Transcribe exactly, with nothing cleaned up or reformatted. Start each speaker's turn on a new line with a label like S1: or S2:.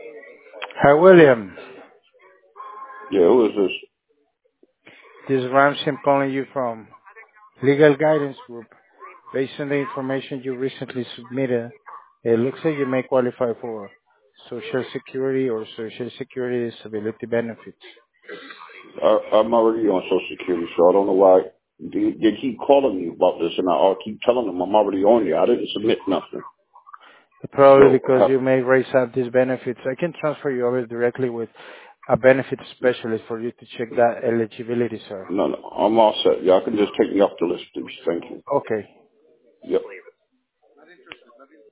S1: Hi, William.
S2: Yeah, who is this?
S1: This is Ramsey. I'm calling you from Legal Guidance Group. Based on the information you recently submitted, it looks like you may qualify for Social Security or Social Security disability benefits.
S2: I, I'm already on Social Security, so I don't know why they, they keep calling me about this, and I, I keep telling them I'm already on there. I didn't submit nothing.
S1: Probably
S2: So,
S1: because
S2: uh,
S1: you may raise up these benefits. I can transfer you over directly with a benefit specialist for you to check that eligibility, sir.
S2: no, no, I'm all set. Y'all can just take me off the list, please. Thank you.
S1: Okay.
S2: Yep.